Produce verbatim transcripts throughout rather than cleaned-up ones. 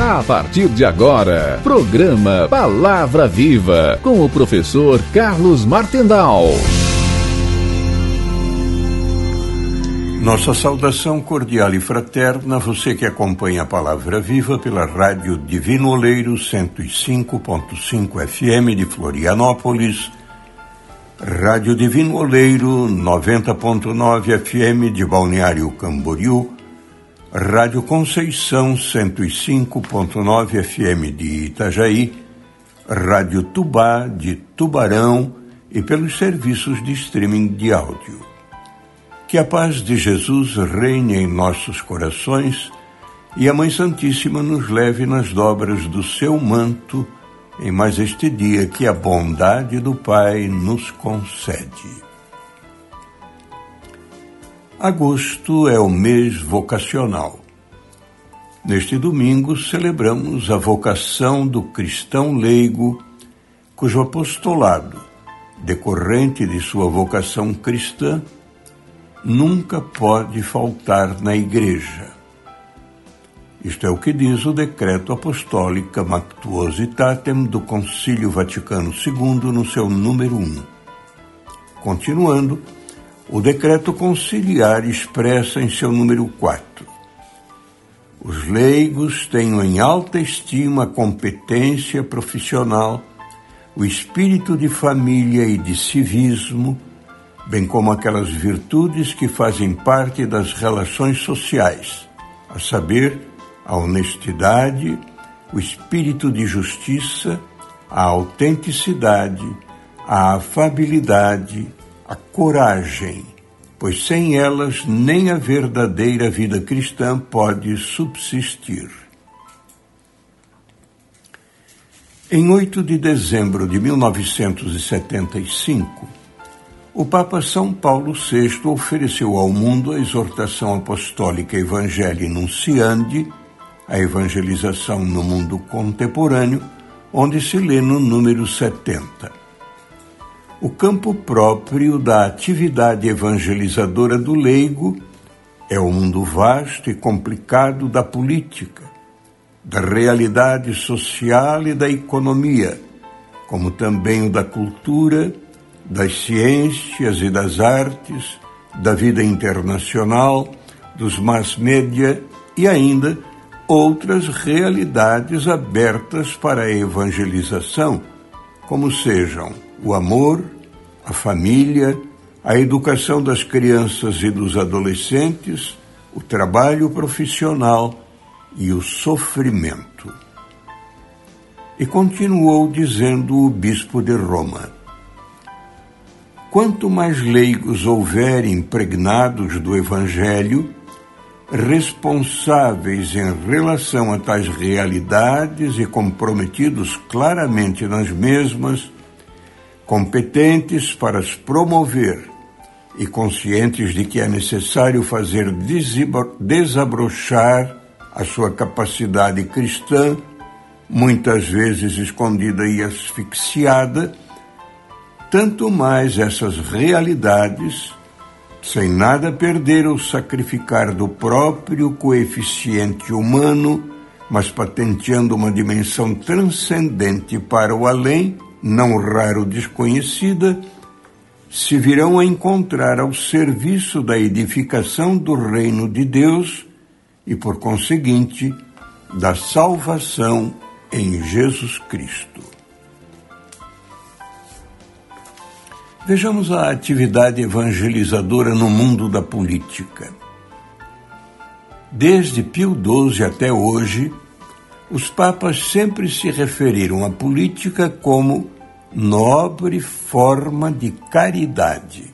A partir de agora, programa Palavra Viva, com o professor Carlos Martendal. Nossa saudação cordial e fraterna, você que acompanha a Palavra Viva pela Rádio Divino Oleiro cento e cinco ponto cinco F M de Florianópolis, Rádio Divino Oleiro noventa ponto nove F M de Balneário Camboriú, Rádio Conceição cento e cinco ponto nove F M de Itajaí, Rádio Tubá de Tubarão e pelos serviços de streaming de áudio. Que a paz de Jesus reine em nossos corações e a Mãe Santíssima nos leve nas dobras do seu manto em mais este dia que a bondade do Pai nos concede. Agosto é o mês vocacional. Neste domingo celebramos a vocação do cristão leigo, cujo apostolado, decorrente de sua vocação cristã, nunca pode faltar na Igreja. Isto é o que diz o Decreto Apostólica Mactuositatem do Concílio Vaticano segundo, no seu número um. Continuando, o Decreto Conciliar expressa em seu número quatro. Os leigos tenham em alta estima a competência profissional, o espírito de família e de civismo, bem como aquelas virtudes que fazem parte das relações sociais, a saber, a honestidade, o espírito de justiça, a autenticidade, a afabilidade, a coragem, pois sem elas nem a verdadeira vida cristã pode subsistir. Em oito de dezembro de mil novecentos e setenta e cinco, o Papa São Paulo sexto ofereceu ao mundo a exortação apostólica Evangelii Nunciandi, a evangelização no mundo contemporâneo, onde se lê no número setenta. O campo próprio da atividade evangelizadora do leigo é o mundo vasto e complicado da política, da realidade social e da economia, como também o da cultura, das ciências e das artes, da vida internacional, dos mass-média e ainda outras realidades abertas para a evangelização, como sejam o amor, a família, a educação das crianças e dos adolescentes, o trabalho profissional e o sofrimento. E continuou dizendo o bispo de Roma: quanto mais leigos houver impregnados do Evangelho, responsáveis em relação a tais realidades e comprometidos claramente nas mesmas, competentes para as promover e conscientes de que é necessário fazer desabrochar a sua capacidade cristã, muitas vezes escondida e asfixiada, tanto mais essas realidades, sem nada perder ou sacrificar do próprio coeficiente humano, mas patenteando uma dimensão transcendente para o além, não raro desconhecida, se virão a encontrar ao serviço da edificação do reino de Deus e, por conseguinte, da salvação em Jesus Cristo. Vejamos a atividade evangelizadora no mundo da política. Desde Pio doze até hoje, os papas sempre se referiram à política como nobre forma de caridade.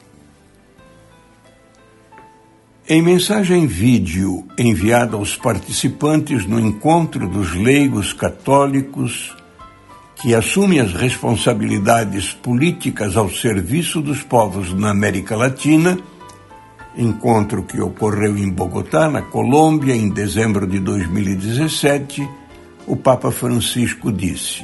Em mensagem vídeo enviada aos participantes no encontro dos leigos católicos que assumem as responsabilidades políticas ao serviço dos povos na América Latina, encontro que ocorreu em Bogotá, na Colômbia, em dezembro de dois mil e dezessete, o Papa Francisco disse: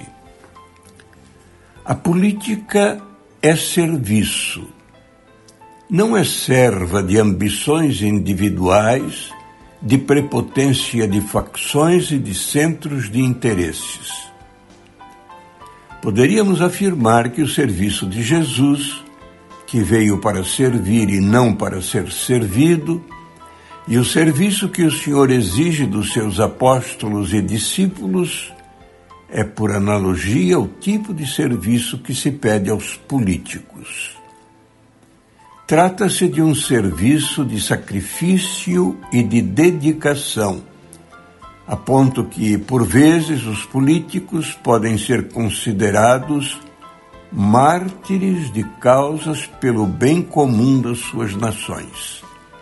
a política é serviço, não é serva de ambições individuais de prepotência de facções e de centros de interesses. Poderíamos afirmar que o serviço de Jesus, que veio para servir e não para ser servido, e o serviço que o Senhor exige dos seus apóstolos e discípulos é, por analogia, o tipo de serviço que se pede aos políticos. Trata-se de um serviço de sacrifício e de dedicação, a ponto que, por vezes, os políticos podem ser considerados mártires de causas pelo bem comum das suas nações.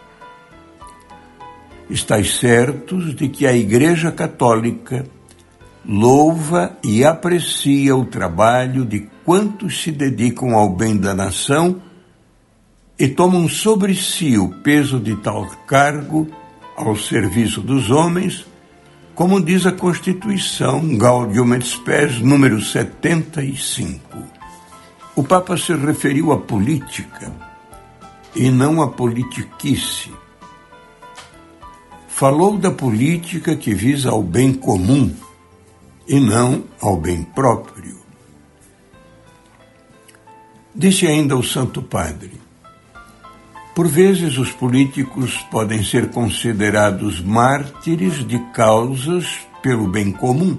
Estais certos de que a Igreja Católica louva e aprecia o trabalho de quantos se dedicam ao bem da nação e tomam sobre si o peso de tal cargo ao serviço dos homens, como diz a Constituição Gaudium et Spes número setenta e cinco. O Papa se referiu à política e não à politiquice. Falou da política que visa ao bem comum e não ao bem próprio. Disse ainda o Santo Padre: por vezes os políticos podem ser considerados mártires de causas pelo bem comum.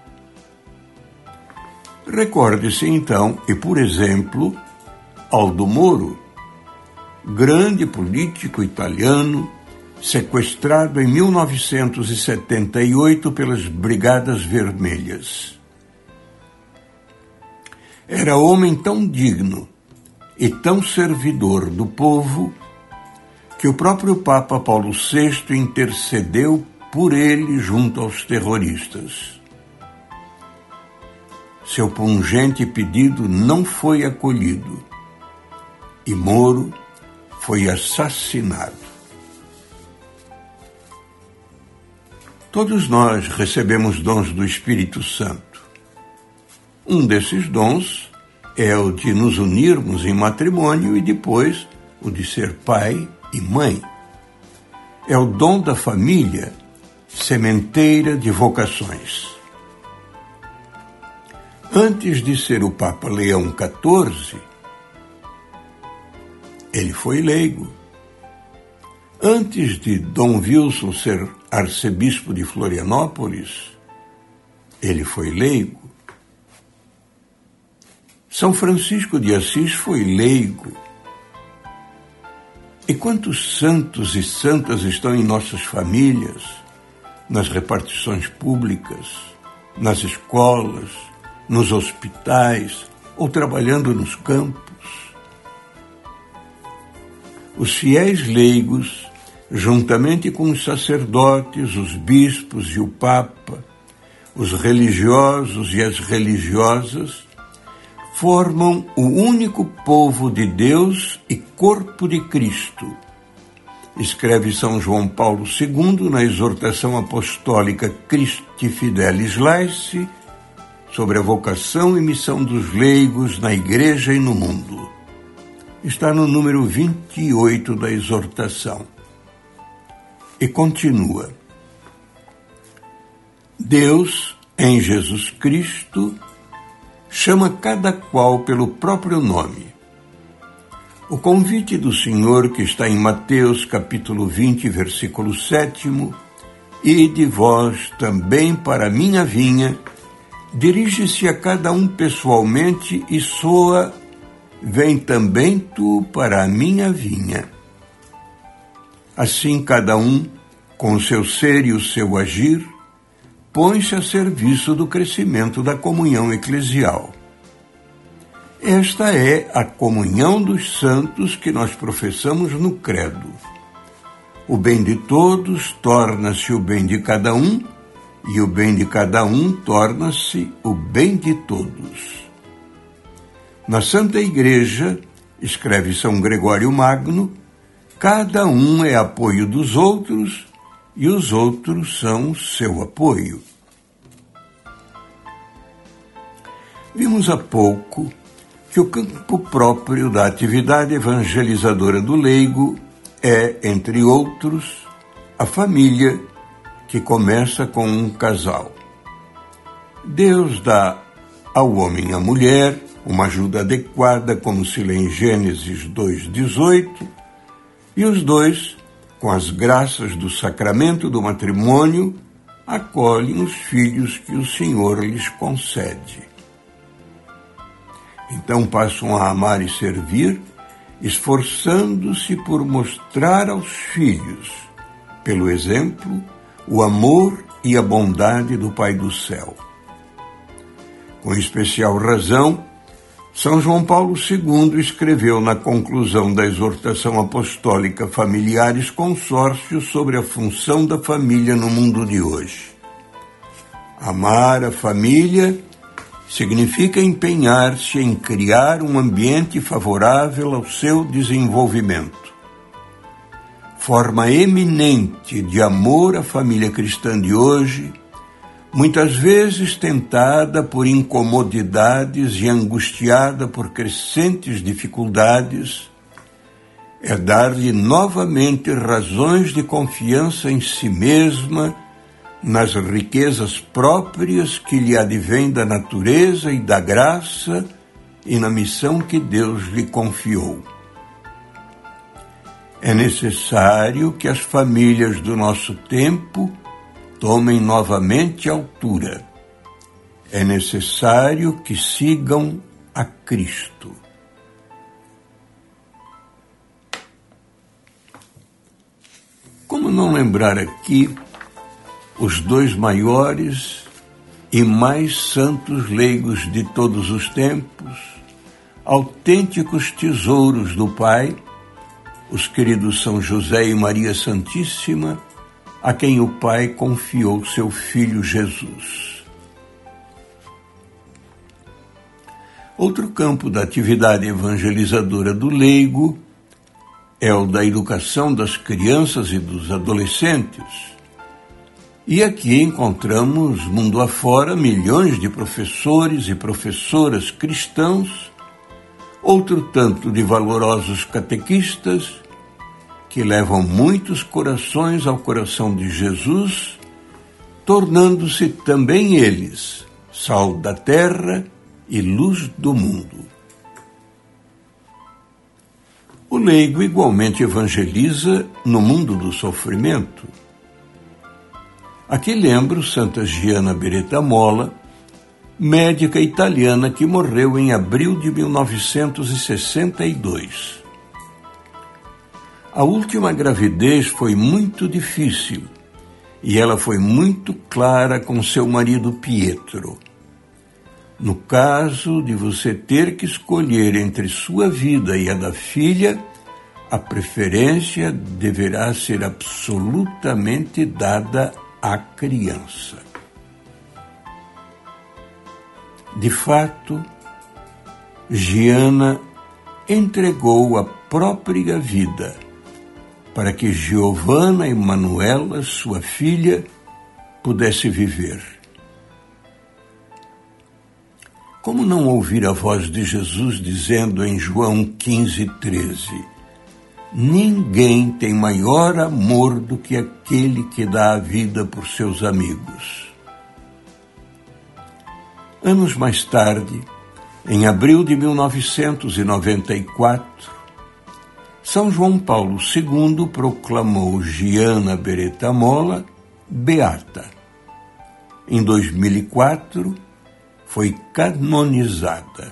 Recorde-se então, e por exemplo, Aldo Moro, grande político italiano, sequestrado em mil novecentos e setenta e oito pelas Brigadas Vermelhas. Era homem tão digno e tão servidor do povo que o próprio Papa Paulo sexto intercedeu por ele junto aos terroristas. Seu pungente pedido não foi acolhido e Moro foi assassinado. Todos nós recebemos dons do Espírito Santo. Um desses dons é o de nos unirmos em matrimônio e depois o de ser pai e mãe. É o dom da família, sementeira de vocações. Antes de ser o Papa Leão quatorze, ele foi leigo. Antes de Dom Wilson ser arcebispo de Florianópolis, ele foi leigo. São Francisco de Assis foi leigo. E quantos santos e santas estão em nossas famílias, nas repartições públicas, nas escolas, nos hospitais ou trabalhando nos campos? Os fiéis leigos, juntamente com os sacerdotes, os bispos e o Papa, os religiosos e as religiosas, formam o único povo de Deus e corpo de Cristo. Escreve São João Paulo segundo na exortação apostólica Christi Fidelis Laici sobre a vocação e missão dos leigos na Igreja e no mundo. Está no número vinte e oito da exortação. E continua: Deus, em Jesus Cristo, chama cada qual pelo próprio nome. O convite do Senhor, que está em Mateus capítulo vinte, versículo sete, ide vós também para a minha vinha, dirige-se a cada um pessoalmente e soa: vem também tu para a minha vinha. Assim cada um, com o seu ser e o seu agir, põe-se a serviço do crescimento da comunhão eclesial. Esta é a comunhão dos santos que nós professamos no credo. O bem de todos torna-se o bem de cada um, e o bem de cada um torna-se o bem de todos. Na Santa Igreja, escreve São Gregório Magno, cada um é apoio dos outros e os outros são seu apoio. Vimos há pouco que o campo próprio da atividade evangelizadora do leigo é, entre outros, a família, que começa com um casal. Deus dá ao homem e à mulher uma ajuda adequada, como se lê em Gênesis dois, dezoito, e os dois, com as graças do sacramento do matrimônio, acolhem os filhos que o Senhor lhes concede. Então passam a amar e servir, esforçando-se por mostrar aos filhos, pelo exemplo, o amor e a bondade do Pai do céu. Com especial razão, São João Paulo segundo escreveu na conclusão da exortação apostólica Familiares Consórcios sobre a função da família no mundo de hoje. Amar a família significa empenhar-se em criar um ambiente favorável ao seu desenvolvimento. Forma eminente de amor à família cristã de hoje, muitas vezes tentada por incomodidades e angustiada por crescentes dificuldades, é dar-lhe novamente razões de confiança em si mesma, nas riquezas próprias que lhe advêm da natureza e da graça e na missão que Deus lhe confiou. É necessário que as famílias do nosso tempo tomem novamente altura. É necessário que sigam a Cristo. Como não lembrar aqui os dois maiores e mais santos leigos de todos os tempos, autênticos tesouros do Pai, os queridos São José e Maria Santíssima, a quem o Pai confiou seu Filho Jesus. Outro campo da atividade evangelizadora do leigo é o da educação das crianças e dos adolescentes. E aqui encontramos, mundo afora, milhões de professores e professoras cristãos, outro tanto de valorosos catequistas, que levam muitos corações ao coração de Jesus, tornando-se também eles sal da terra e luz do mundo. O leigo igualmente evangeliza no mundo do sofrimento. Aqui lembro Santa Gianna Beretta-Molla, médica italiana que morreu em abril de mil novecentos e sessenta e dois. A última gravidez foi muito difícil e ela foi muito clara com seu marido Pietro. No caso de você ter que escolher entre sua vida e a da filha, a preferência deverá ser absolutamente dada à criança. De fato, Gianna entregou a própria vida para que Giovanna e Manuela, sua filha, pudesse viver. Como não ouvir a voz de Jesus dizendo em João quinze, treze, ninguém tem maior amor do que aquele que dá a vida por seus amigos. Anos mais tarde, em abril de mil novecentos e noventa e quatro, São João Paulo segundo proclamou Gianna Beretta-Molla beata. Em dois mil e quatro, foi canonizada.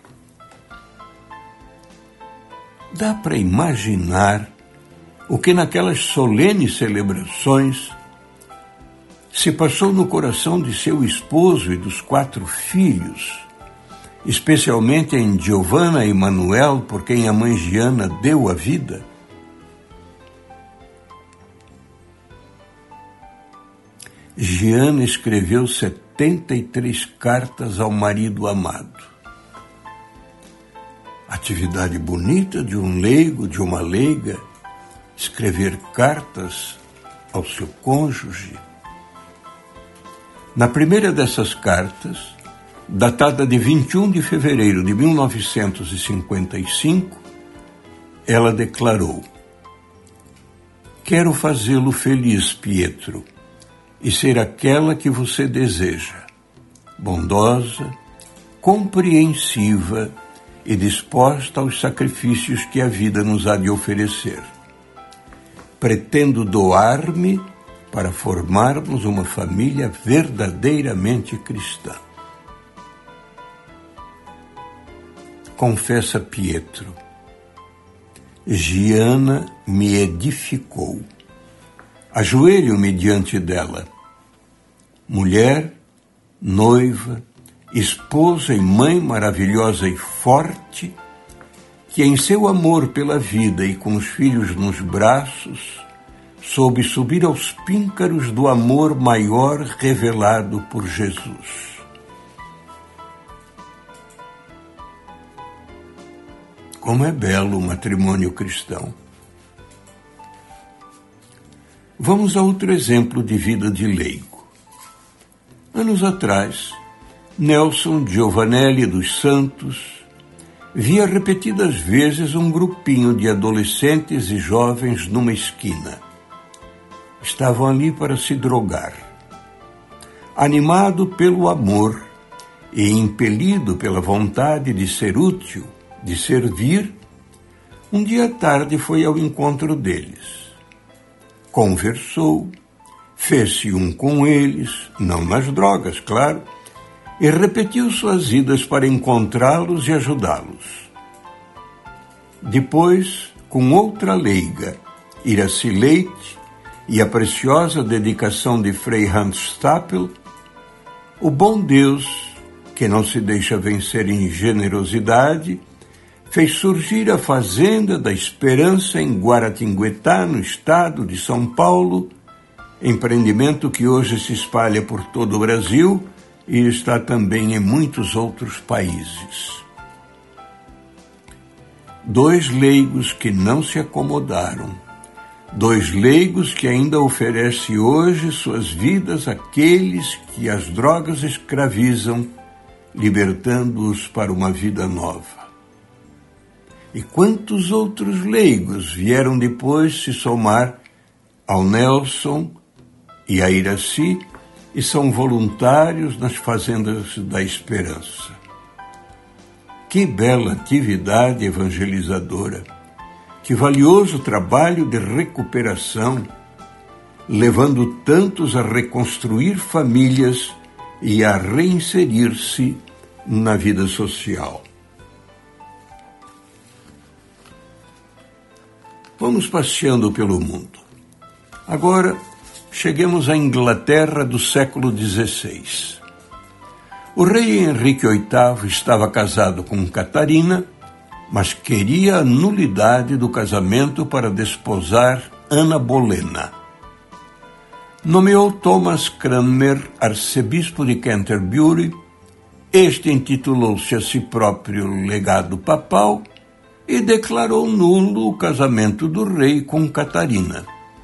Dá para imaginar o que naquelas solenes celebrações se passou no coração de seu esposo e dos quatro filhos, especialmente em Giovanna e Manuel, por quem a mãe Gianna deu a vida? Gianna escreveu setenta e três cartas ao marido amado. Atividade bonita de um leigo, de uma leiga, escrever cartas ao seu cônjuge. Na primeira dessas cartas, datada de vinte e um de fevereiro de mil novecentos e cinquenta e cinco, ela declarou: Quero fazê-lo feliz, Pietro, e ser aquela que você deseja, bondosa, compreensiva e disposta aos sacrifícios que a vida nos há de oferecer. Pretendo doar-me para formarmos uma família verdadeiramente cristã. Confessa Pietro: Giana me edificou. Ajoelho-me diante dela. Mulher, noiva, esposa e mãe maravilhosa e forte, que em seu amor pela vida e com os filhos nos braços, soube subir aos píncaros do amor maior revelado por Jesus. Como é belo o matrimônio cristão. Vamos a outro exemplo de vida de leigo. Anos atrás, Nelson Giovanelli dos Santos via repetidas vezes um grupinho de adolescentes e jovens numa esquina. Estavam ali para se drogar. Animado pelo amor e impelido pela vontade de ser útil, de servir, um dia à tarde foi ao encontro deles. Conversou, fez-se um com eles, não nas drogas, claro, e repetiu suas idas para encontrá-los e ajudá-los. Depois, com outra leiga, Iraci Leite, e a preciosa dedicação de Frei Hans Stapel, o bom Deus, que não se deixa vencer em generosidade, fez surgir a Fazenda da Esperança em Guaratinguetá, no estado de São Paulo, empreendimento que hoje se espalha por todo o Brasil e está também em muitos outros países. Dois leigos que não se acomodaram, dois leigos que ainda oferecem hoje suas vidas àqueles que as drogas escravizam, libertando-os para uma vida nova. E quantos outros leigos vieram depois se somar ao Nelson e a Iraci e são voluntários nas Fazendas da Esperança. Que bela atividade evangelizadora, que valioso trabalho de recuperação, levando tantos a reconstruir famílias e a reinserir-se na vida social. Vamos passeando pelo mundo. Agora, cheguemos à Inglaterra do século dezesseis. O rei Henrique oitavo estava casado com Catarina, mas queria a nulidade do casamento para desposar Ana Bolena. Nomeou Thomas Cranmer arcebispo de Canterbury. Este intitulou-se a si próprio legado papal e declarou nulo o casamento do rei com Catarina.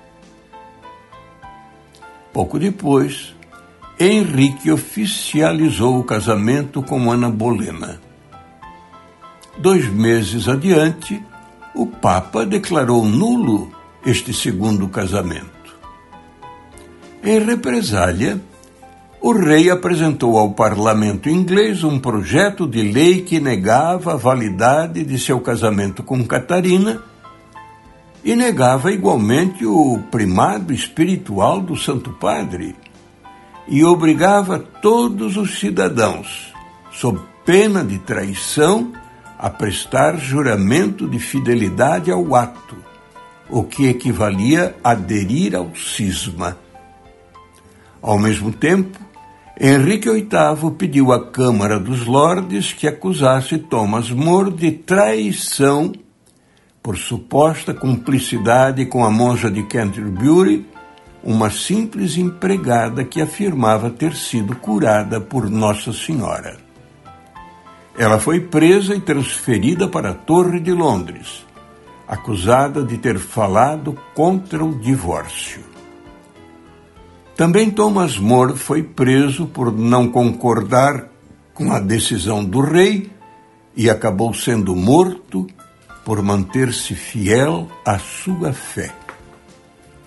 Pouco depois, Henrique oficializou o casamento com Ana Bolena. Dois meses adiante, o Papa declarou nulo este segundo casamento. Em represália, o rei apresentou ao parlamento inglês um projeto de lei que negava a validade de seu casamento com Catarina e negava igualmente o primado espiritual do Santo Padre e obrigava todos os cidadãos, sob pena de traição, a prestar juramento de fidelidade ao ato, o que equivalia a aderir ao cisma. Ao mesmo tempo, Henrique oitavo pediu à Câmara dos Lordes que acusasse Thomas More de traição por suposta cumplicidade com a monja de Canterbury, uma simples empregada que afirmava ter sido curada por Nossa Senhora. Ela foi presa e transferida para a Torre de Londres, acusada de ter falado contra o divórcio. Também Thomas More foi preso por não concordar com a decisão do rei e acabou sendo morto por manter-se fiel à sua fé.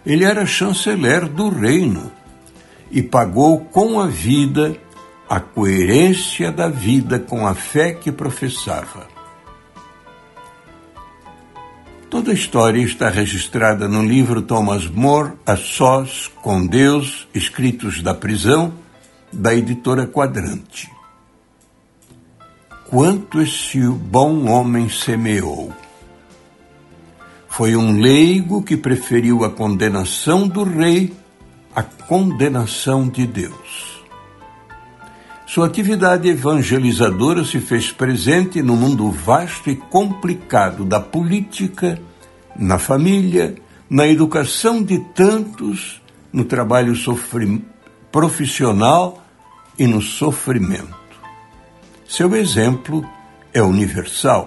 Ele era chanceler do reino e pagou com a vida a coerência da vida com a fé que professava. Toda a história está registrada no livro Thomas More, A Sós com Deus, Escritos da Prisão, da editora Quadrante. Quanto esse bom homem semeou! Foi um leigo que preferiu a condenação do rei à condenação de Deus. Sua atividade evangelizadora se fez presente no mundo vasto e complicado da política, na família, na educação de tantos, no trabalho sofri- profissional e no sofrimento. Seu exemplo é universal.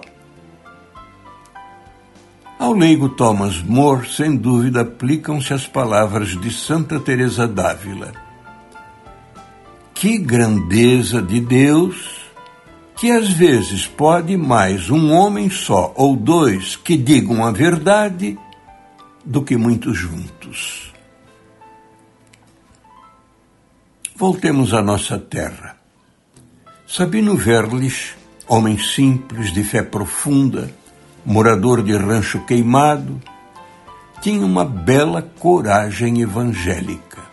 Ao leigo Thomas More, sem dúvida, aplicam-se as palavras de Santa Teresa d'Ávila. Que grandeza de Deus, que às vezes pode mais um homem só ou dois que digam a verdade do que muitos juntos. Voltemos à nossa terra. Sabino Verlich, homem simples, de fé profunda, morador de rancho queimado, tinha uma bela coragem evangélica.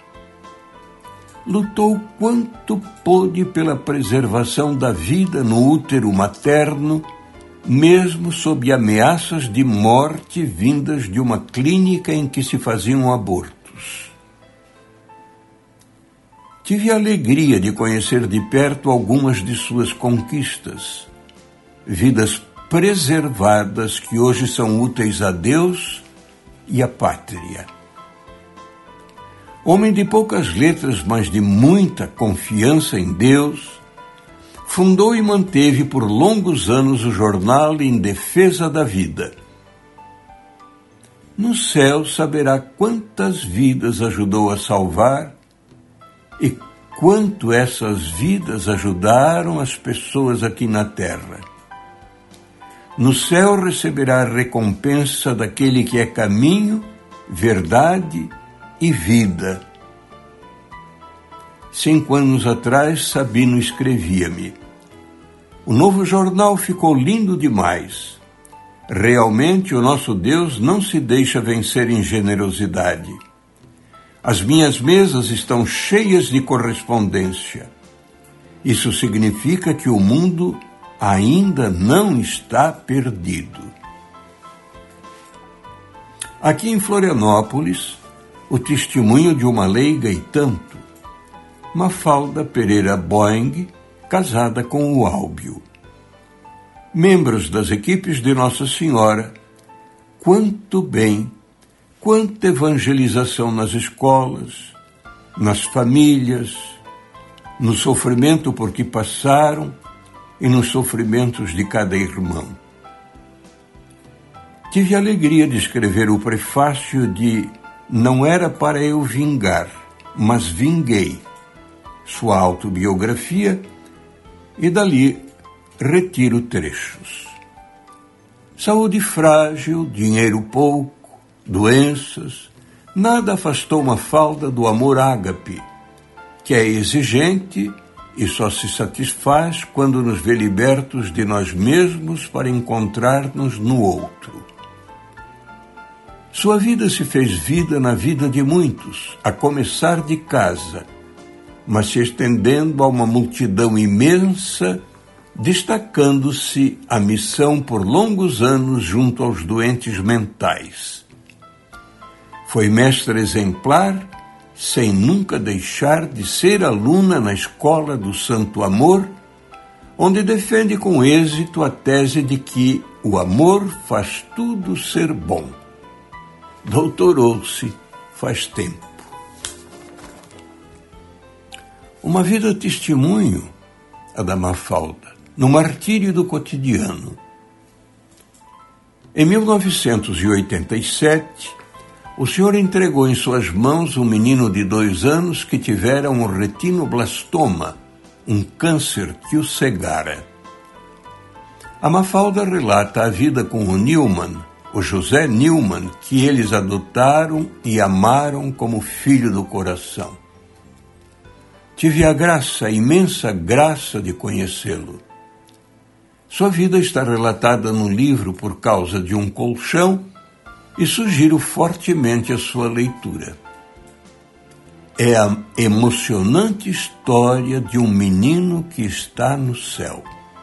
Lutou quanto pôde pela preservação da vida no útero materno, mesmo sob ameaças de morte vindas de uma clínica em que se faziam abortos. Tive a alegria de conhecer de perto algumas de suas conquistas, vidas preservadas que hoje são úteis a Deus e à pátria. Homem de poucas letras, mas de muita confiança em Deus, fundou e manteve por longos anos o jornal Em Defesa da Vida. No céu saberá quantas vidas ajudou a salvar e quanto essas vidas ajudaram as pessoas aqui na terra. No céu receberá a recompensa daquele que é caminho, verdade e vida. Cinco anos atrás, Sabino escrevia-me: o novo jornal ficou lindo demais. Realmente o nosso Deus não se deixa vencer em generosidade. As minhas mesas estão cheias de correspondência. Isso significa que o mundo ainda não está perdido. Aqui em Florianópolis, o testemunho de uma leiga e tanto, Mafalda Pereira Boing, casada com o Álbio. Membros das equipes de Nossa Senhora, quanto bem, quanta evangelização nas escolas, nas famílias, no sofrimento por que passaram e nos sofrimentos de cada irmão. Tive a alegria de escrever o prefácio de Não Era Para Eu Vingar, Mas Vinguei, sua autobiografia, e dali retiro trechos. Saúde frágil, dinheiro pouco, doenças, nada afastou Mafalda do amor ágape, que é exigente e só se satisfaz quando nos vê libertos de nós mesmos para encontrar-nos no outro. Sua vida se fez vida na vida de muitos, a começar de casa, mas se estendendo a uma multidão imensa, destacando-se a missão por longos anos junto aos doentes mentais. Foi mestra exemplar, sem nunca deixar de ser aluna na Escola do Santo Amor, onde defende com êxito a tese de que o amor faz tudo ser bom. Doutorou-se faz tempo. Uma vida testemunho, a da Mafalda, no martírio do cotidiano. Em mil novecentos e oitenta e sete, o senhor entregou em suas mãos um menino de dois anos que tivera um retinoblastoma, um câncer que o cegara. A Mafalda relata a vida com o Newman, o José Newman, que eles adotaram e amaram como filho do coração. Tive a graça, a imensa graça de conhecê-lo. Sua vida está relatada no livro Por Causa de um Colchão e sugiro fortemente a sua leitura. É a emocionante história de um menino que está no céu.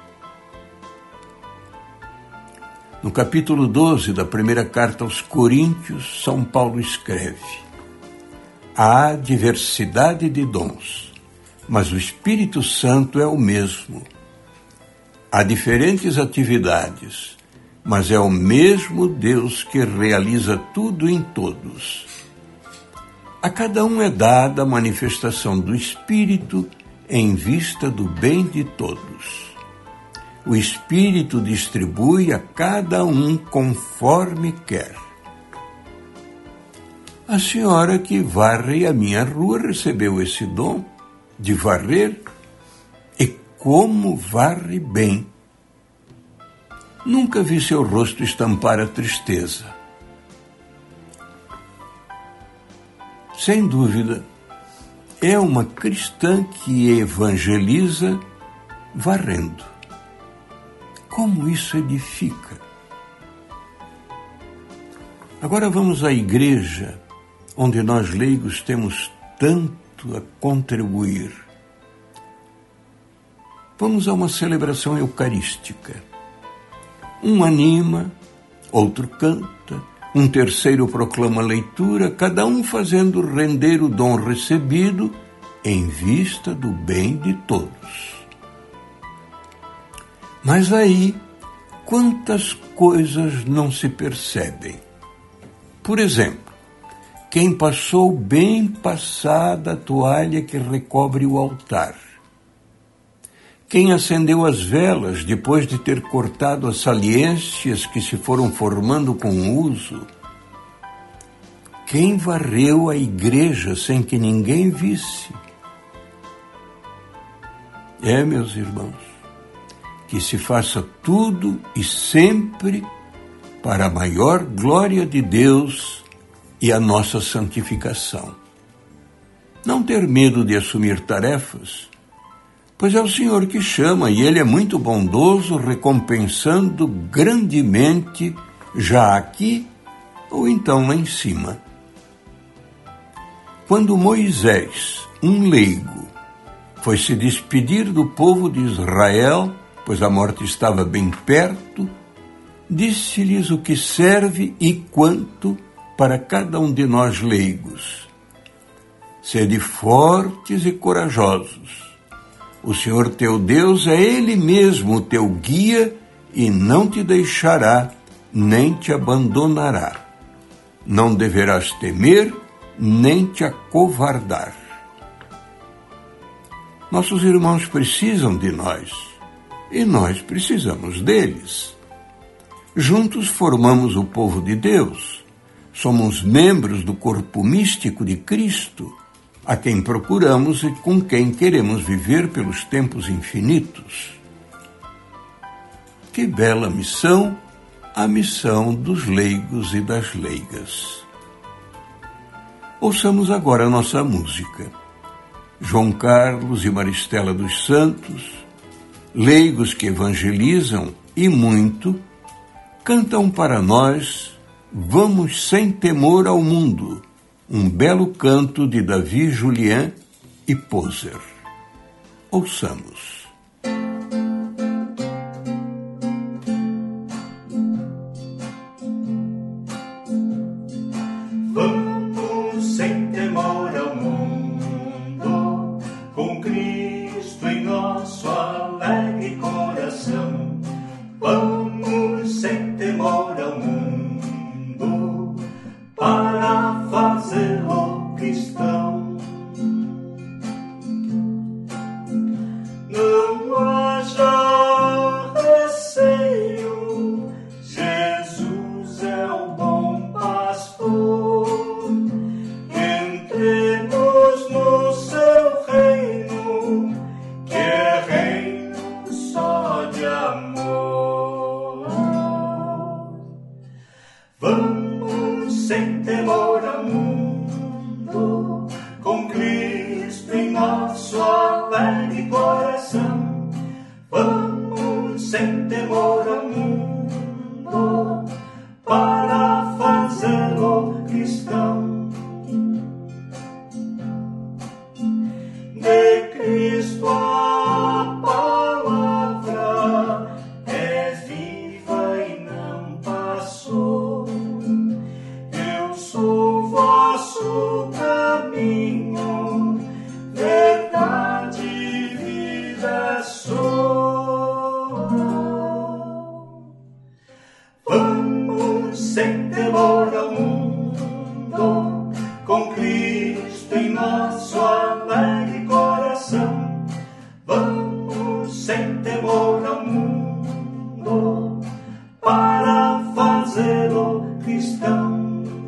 No capítulo doze da primeira carta aos Coríntios, São Paulo escreve: há diversidade de dons, mas o Espírito Santo é o mesmo. Há diferentes atividades, mas é o mesmo Deus que realiza tudo em todos. A cada um é dada a manifestação do Espírito em vista do bem de todos. O Espírito distribui a cada um conforme quer. A senhora que varre a minha rua recebeu esse dom de varrer, e como varre bem. Nunca vi seu rosto estampar a tristeza. Sem dúvida, é uma cristã que evangeliza varrendo. Como isso edifica! Agora vamos à igreja, onde nós leigos temos tanto a contribuir. Vamos a uma celebração eucarística. Um anima, outro canta, um terceiro proclama a leitura, cada um fazendo render o dom recebido em vista do bem de todos. Mas aí, quantas coisas não se percebem? Por exemplo, quem passou bem passada a toalha que recobre o altar? Quem acendeu as velas depois de ter cortado as saliências que se foram formando com o uso? Quem varreu a igreja sem que ninguém visse? É, meus irmãos, que se faça tudo e sempre para a maior glória de Deus e a nossa santificação. Não ter medo de assumir tarefas, pois é o Senhor que chama e Ele é muito bondoso, recompensando grandemente já aqui ou então lá em cima. Quando Moisés, um leigo, foi se despedir do povo de Israel, pois a morte estava bem perto, disse-lhes o que serve e quanto para cada um de nós leigos. Sede fortes e corajosos. O Senhor teu Deus é Ele mesmo o teu guia e não te deixará, nem te abandonará. Não deverás temer, nem te acovardar. Nossos irmãos precisam de nós e nós precisamos deles. Juntos formamos o povo de Deus. Somos membros do corpo místico de Cristo, a quem procuramos e com quem queremos viver pelos tempos infinitos. Que bela missão, a missão dos leigos e das leigas. Ouçamos agora a nossa música. João Carlos e Maristela dos Santos, leigos que evangelizam e muito, cantam para nós Vamos Sem Temor ao Mundo, um belo canto de Davi Julien e Poser. Ouçamos. Vamos sem temor ao mundo, com Cristo em nosso alegre coração. Vamos sem temor ao mundo, para fazê-lo cristão. No em nosso alegre coração, vamos sem temor ao mundo para fazê-lo cristão. De Cristo a palavra é viva e não passou. Eu sou vosso caminho, verdade e vida sou. Vamos sem temor ao mundo, com Cristo em nosso alegre coração. Vamos sem temor ao mundo para fazê-lo cristão.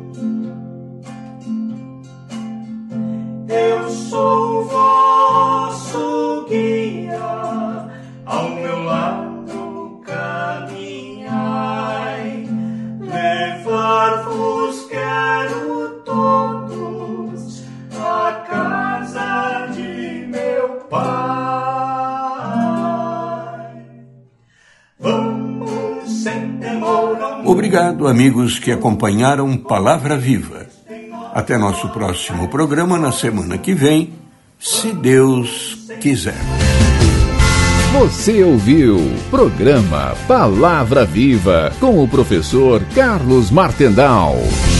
Eu sou vosso guia, ao meu lado caminhai, levar-vos quero todos à casa de meu Pai. Vamos sem temor ao mundo. Obrigado, amigos que acompanharam Palavra Viva. Até nosso próximo programa na semana que vem, se Deus quiser. Você ouviu Programa Palavra Viva com o professor Carlos Martendal.